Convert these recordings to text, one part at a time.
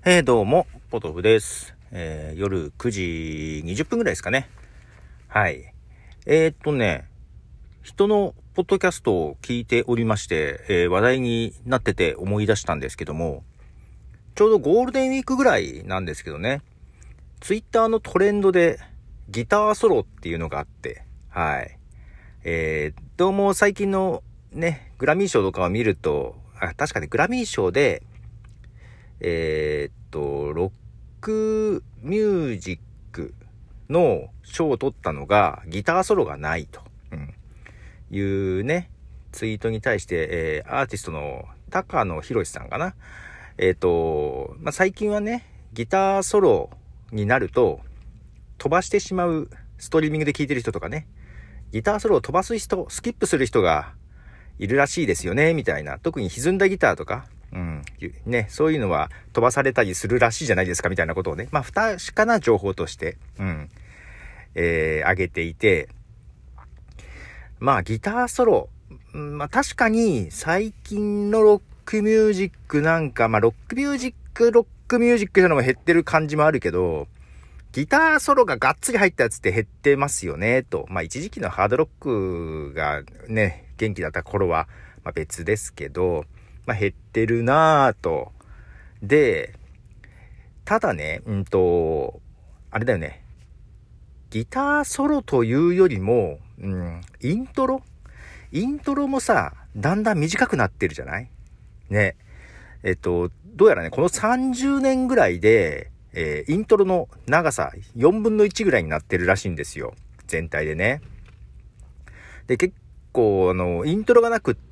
どうも、ポトフです。夜9時20分ぐらいですかね。はい。人のポッドキャストを聞いておりまして、話題になってて思い出したんですけども、ちょうどゴールデンウィークぐらいなんですけどね、ツイッターのトレンドでギターソロっていうのがあって、はい。どうも最近のね、グラミー賞とかを見ると、確かにグラミー賞で、ロックミュージックの賞を取ったのがギターソロがないと、いうね、ツイートに対して、アーティストの高野博さんかな。最近はね、ギターソロになると飛ばしてしまう、ストリーミングで聴いてる人とかね、ギターソロを飛ばす人、スキップする人がいるらしいですよね、みたいな。特に歪んだギターとか、そういうのは飛ばされたりするらしいじゃないですかみたいなことをね、不確かな情報として、上げていて、ギターソロ、確かに最近のロックミュージックなんか、ロックミュージックなのも減ってる感じもあるけど、ギターソロががっつり入ったやつって減ってますよね、と。一時期のハードロックがね、元気だった頃は、別ですけど、減ってるなぁと。で、ただね、あれだよね。ギターソロというよりも、イントロもさ、だんだん短くなってるじゃないね。どうやらね、この30年ぐらいで、イントロの長さ4分の1ぐらいになってるらしいんですよ。全体でね。で、結構、イントロがなくって、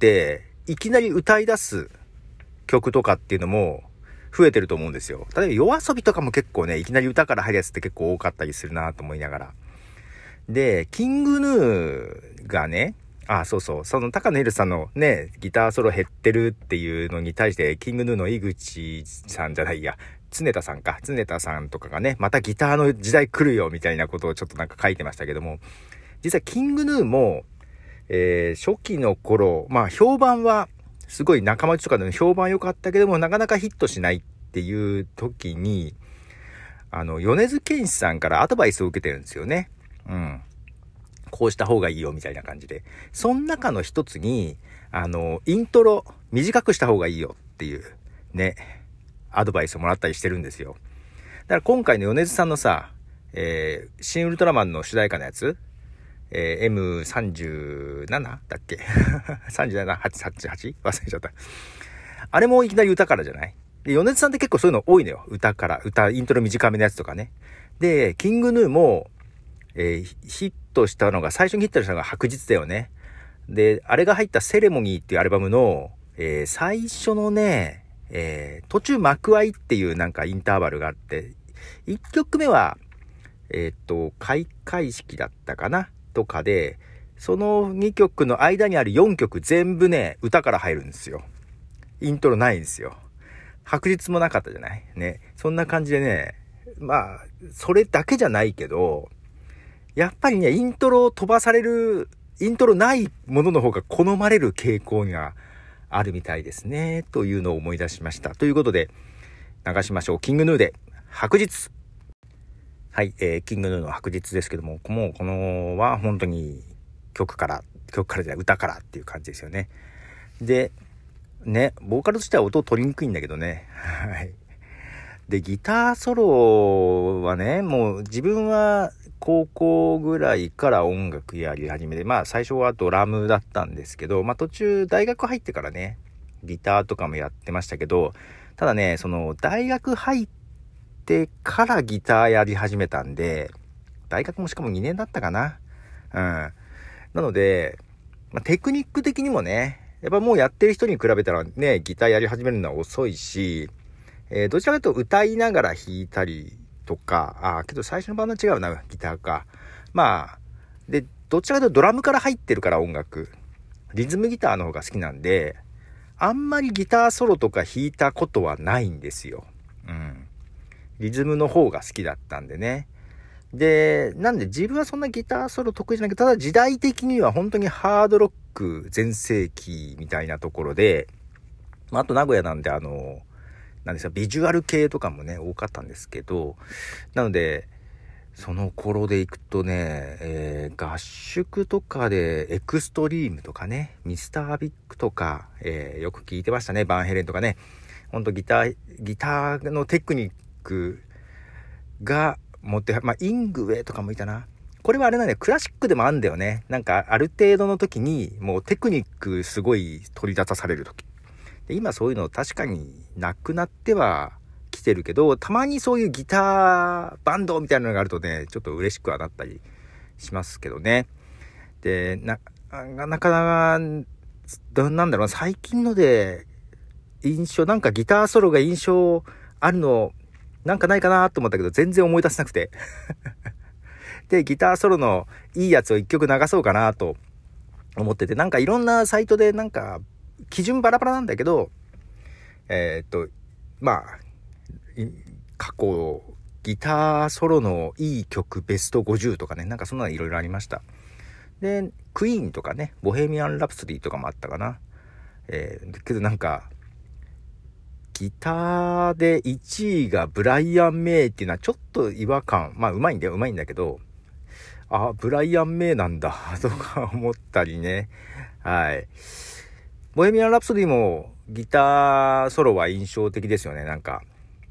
いきなり歌い出す曲とかっていうのも増えてると思うんですよ。例えば夜遊びとかも結構ね、いきなり歌から入るやつって結構多かったりするなと思いながら。で、キングヌーがね、その高野エルさんのね、ギターソロ減ってるっていうのに対して、キングヌーの井口さんじゃないや、常田さんとかがね、またギターの時代来るよみたいなことをちょっとなんか書いてましたけども、実際キングヌーも、初期の頃、評判はすごい仲間内とかでの評判良かったけども、なかなかヒットしないっていう時に、米津玄師さんからアドバイスを受けてるんですよね。こうした方がいいよみたいな感じで。その中の一つに、イントロ短くした方がいいよっていうね、アドバイスをもらったりしてるんですよ。だから今回の米津さんのさ、新ウルトラマンの主題歌のやつ、M37 だっけ37、88? 忘れちゃった。あれもいきなり歌からじゃないで、米津さんって結構そういうの多いのよ。イントロ短めのやつとかね。で、キングヌーも、ヒットしたのが、最初にヒットしたのが白日だよね。で、あれが入ったセレモニーっていうアルバムの、最初のね、途中幕開っていうなんかインターバルがあって、1曲目は、開会式だったかなとかで、その2曲の間にある4曲全部ね、歌から入るんですよ。イントロないんですよ。白日もなかったじゃないね。そんな感じでね、それだけじゃないけど、やっぱりね、イントロを飛ばされる、イントロないものの方が好まれる傾向があるみたいですね。というのを思い出しました。ということで、流しましょう。キングヌーで、白日。はい、キングヌーの白日ですけども、もうこのは本当に曲からじゃない、歌からっていう感じですよね。で、ね、ボーカルとしては音を取りにくいんだけどね。はい。で、ギターソロはね、もう自分は高校ぐらいから音楽やり始めて、最初はドラムだったんですけど、途中大学入ってからね、ギターとかもやってましたけど、ただね、その大学入ってからギターやり始めたんで、大学もしかも2年だったかな。なので、テクニック的にもね、やっぱもうやってる人に比べたらね、ギターやり始めるのは遅いし、どちらかというと歌いながら弾いたりとか、けど最初のバンドは違うな、ギターか。で、どちらかというとドラムから入ってるから音楽。リズムギターの方が好きなんで、あんまりギターソロとか弾いたことはないんですよ。リズムの方が好きだったんでね。で、なんで自分はそんなギターソロ得意じゃないけど、ただ時代的には本当にハードロック全盛期みたいなところで、あと名古屋なんでなんですよ。ビジュアル系とかもね、多かったんですけど、なので、その頃で行くとね、合宿とかでエクストリームとかね、ミスタービッグとか、よく聞いてましたね。バンヘレンとかね。ほんとギターのテクニックが持って、イングウェイとかもいたな。これはあれなんだよ。クラシックでもあんだよね。なんかある程度の時にもうテクニックすごい取り立たされる時。で今そういうの確かになくなっては来てるけど、たまにそういうギターバンドみたいなのがあるとね、ちょっと嬉しくはなったりしますけどね。で、なかなか、なんだろう、最近のでなんかギターソロが印象あるの、なんかないかなと思ったけど、全然思い出せなくて。で、ギターソロのいいやつを一曲流そうかなと思ってて、なんかいろんなサイトでなんか、基準バラバラなんだけど、過去、ギターソロのいい曲ベスト50とかね、なんかそんなのいろいろありました。で、クイーンとかね、ボヘミアン・ラプソディとかもあったかな。けどなんか、ギターで1位がブライアン・メイっていうのはちょっと違和感。うまいんだけど、ブライアン・メイなんだ、とか思ったりね。はい。ボヘミアン・ラプソディもギターソロは印象的ですよね。なんか、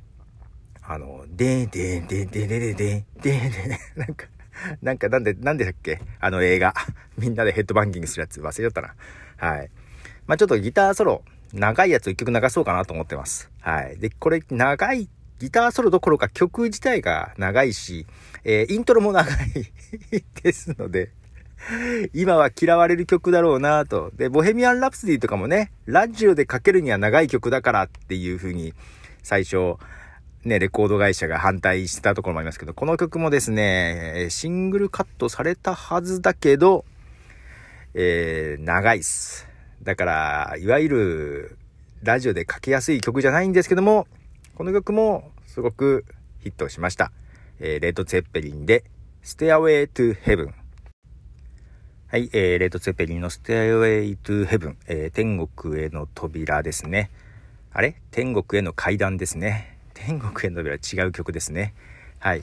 でーでーでーでーでーでーでーでーでーなんでだっけ映画。みんなでヘッドバンギングするやつ忘れちゃったな。はい。ちょっとギターソロ、長いやつを一曲流そうかなと思ってます。はい。で、これ長い、ギターソロどころか曲自体が長いし、イントロも長いですので、今は嫌われる曲だろうなと。で、ボヘミアン・ラプソディとかもね、ラジオでかけるには長い曲だからっていう風に、最初、ね、レコード会社が反対してたところもありますけど、この曲もですね、シングルカットされたはずだけど、長いっす。だから、いわゆる、ラジオでかけやすい曲じゃないんですけども、この曲もすごくヒットしました。レッド・ツェッペリンで、Stairway to Heaven。はい、レッド・ツェッペリンの Stairway to Heaven、天国への扉ですね。天国への階段ですね。天国への扉は違う曲ですね。はい。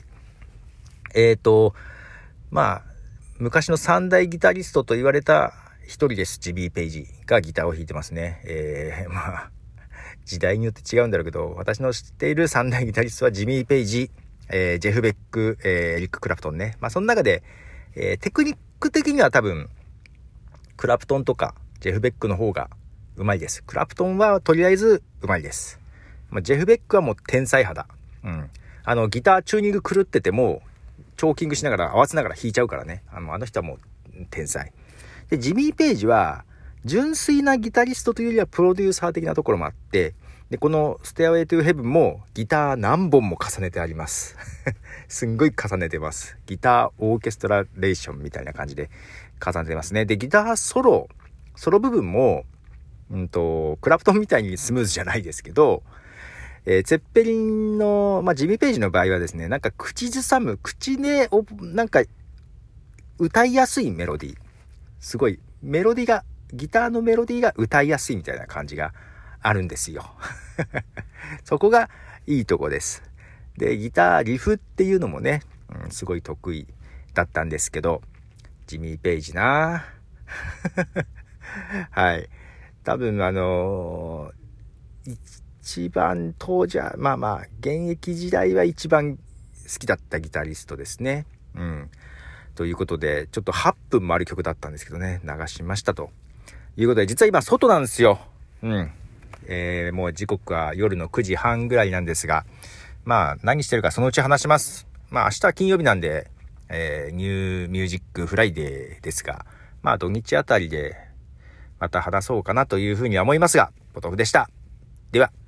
昔の三大ギタリストと言われた一人です。ジミー・ペイジがギターを弾いてますね。時代によって違うんだろうけど、私の知っている三大ギタリストはジミー・ペイジ、ジェフ・ベック、エリック・クラプトンね。その中で、テクニック的には多分、クラプトンとかジェフ・ベックの方がうまいです。クラプトンはとりあえずうまいです。ジェフ・ベックはもう天才派だ。ギターチューニング狂ってても、チョーキングしながら合わせながら弾いちゃうからね。あの人はもう天才。で、ジミー・ペイジは、純粋なギタリストというよりはプロデューサー的なところもあって、で、このステアウェイトゥーヘブンもギター何本も重ねてあります。すんごい重ねてます。ギターオーケストラレーションみたいな感じで重ねてますね。で、ギターソロ部分も、クラプトンみたいにスムーズじゃないですけど、ツェッペリンの、ジミー・ペイジの場合はですね、なんか口でなんか歌いやすいメロディー。すごい、ギターのメロディーが歌いやすいみたいな感じがあるんですよ。そこがいいとこです。で、ギターリフっていうのもね、すごい得意だったんですけど、ジミー・ペイジなはい。多分一番当時は、現役時代は一番好きだったギタリストですね。ということで、ちょっと8分もある曲だったんですけどね、流しましたということで、実は今外なんですよ。もう時刻は夜の9時半ぐらいなんですが、何してるかそのうち話します。明日は金曜日なんで、ニューミュージックフライデーですが、土日あたりでまた話そうかなというふうには思いますが、ポトフでした。では。